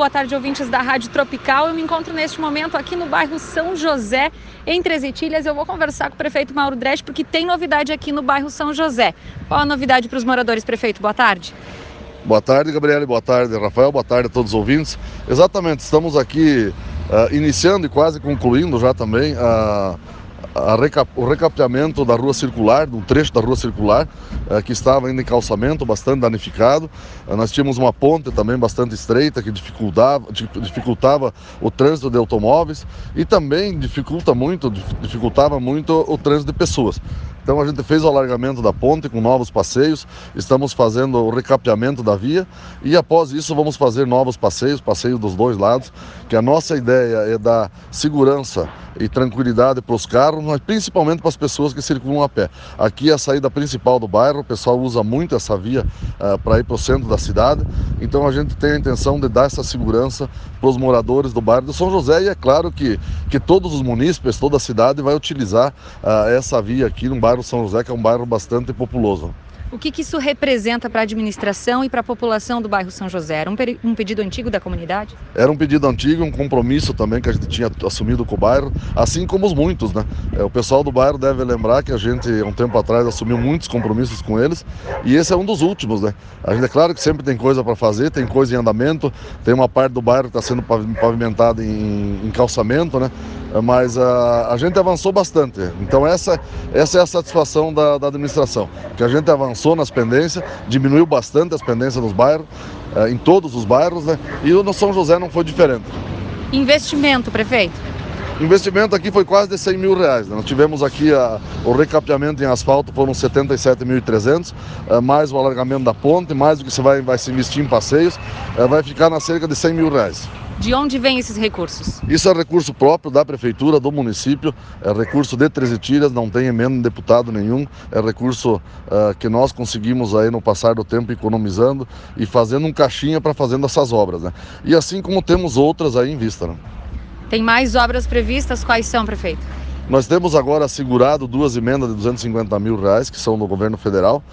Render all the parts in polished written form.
boa tarde, ouvintes da Rádio Tropical. Eu me encontro neste momento aqui no bairro São José, em Três Etilhas. Eu vou conversar com o prefeito Mauro Dresch, porque tem novidade aqui no bairro São José. Qual a novidade para os moradores, prefeito? Boa tarde. Boa tarde, Gabriele. Boa tarde, Rafael. Boa tarde a todos os ouvintes. Exatamente, estamos aqui iniciando e quase concluindo já também o recapeamento da rua circular, do trecho da rua circular, que estava ainda em calçamento, bastante danificado. Nós tínhamos uma ponte também bastante estreita, que dificultava o trânsito de automóveis e também dificultava muito o trânsito de pessoas. Então a gente fez o alargamento da ponte com novos passeios, estamos fazendo o recapeamento da via e após isso vamos fazer novos passeios dos dois lados, que a nossa ideia é dar segurança e tranquilidade para os carros, mas principalmente para as pessoas que circulam a pé. Aqui é a saída principal do bairro, o pessoal usa muito essa via para ir para o centro da cidade, então a gente tem a intenção de dar essa segurança para os moradores do bairro do São José e é claro que todos os munícipes, toda a cidade vai utilizar essa via aqui no bairro São José, que é um bairro bastante populoso. O que isso representa para a administração e para a população do bairro São José? Era um pedido antigo da comunidade? Era um pedido antigo, um compromisso também que a gente tinha assumido com o bairro, assim como os muitos, né? O pessoal do bairro deve lembrar que a gente, há um tempo atrás, assumiu muitos compromissos com eles e esse é um dos últimos, né? A gente, é claro que sempre tem coisa para fazer, tem coisa em andamento, tem uma parte do bairro que está sendo pavimentada em calçamento, né? Mas a gente avançou bastante, então essa é a satisfação da administração, que a gente avançou nas pendências, diminuiu bastante as pendências nos bairros, em todos os bairros, né? E no São José não foi diferente. Investimento, prefeito? O investimento aqui foi quase de R$100 mil, né? Nós tivemos aqui o recapeamento em asfalto, foram 77.300, mais o alargamento da ponte, mais o que vai se investir em passeios, vai ficar na cerca de R$100 mil. De onde vêm esses recursos? Isso é recurso próprio da prefeitura, do município, é recurso de Três Etilhas, não tem emenda de deputado nenhum, é recurso que nós conseguimos aí no passar do tempo economizando e fazendo um caixinha para fazendo essas obras, né? E assim como temos outras aí em vista, né? Tem mais obras previstas? Quais são, prefeito? Nós temos agora assegurado 2 emendas de R$250 mil, que são do governo federal,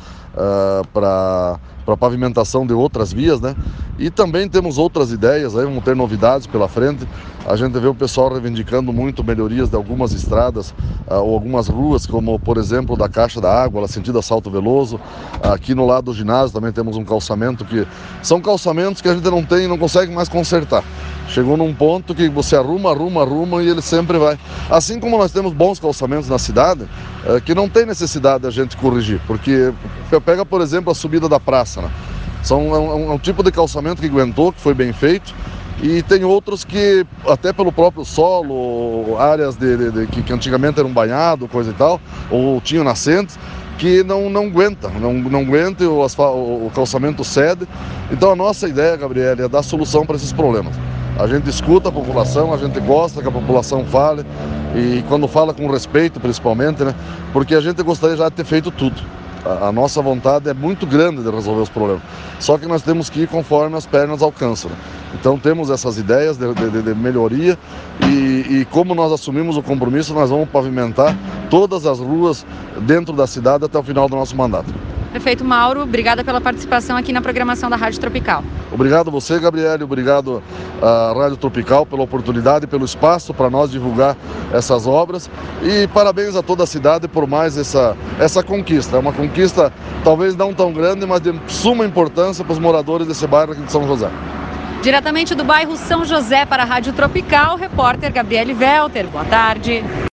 para pavimentação de outras vias, né? E também temos outras ideias, aí vamos ter novidades pela frente. A gente vê o pessoal reivindicando muito melhorias de algumas estradas ou algumas ruas, como por exemplo da Caixa da Água, lá sentido Assalto Veloso. Aqui no lado do ginásio também temos um calçamento que são calçamentos que a gente não consegue mais consertar. Chegou num ponto que você arruma e ele sempre vai. Assim como nós temos bons calçamentos na cidade, que não tem necessidade da gente corrigir, porque pega por exemplo a subida da praça, né? É um tipo de calçamento que aguentou, que foi bem feito, e tem outros que, até pelo próprio solo, áreas que antigamente eram banhados, coisa e tal, ou tinham nascentes, que não aguenta e o calçamento cede. Então a nossa ideia, Gabriele, é dar solução para esses problemas. A gente escuta a população, a gente gosta que a população fale, e quando fala com respeito principalmente, né? Porque a gente gostaria já de ter feito tudo. A nossa vontade é muito grande de resolver os problemas, só que nós temos que ir conforme as pernas alcançam, né? Então temos essas ideias de melhoria e como nós assumimos o compromisso, nós vamos pavimentar todas as ruas dentro da cidade até o final do nosso mandato. Prefeito Mauro, obrigada pela participação aqui na programação da Rádio Tropical. Obrigado a você, Gabriele, obrigado à Rádio Tropical pela oportunidade, pelo espaço para nós divulgar essas obras e parabéns a toda a cidade por mais essa conquista. É uma conquista talvez não tão grande, mas de suma importância para os moradores desse bairro aqui de São José. Diretamente do bairro São José para a Rádio Tropical, repórter Gabriele Welter. Boa tarde.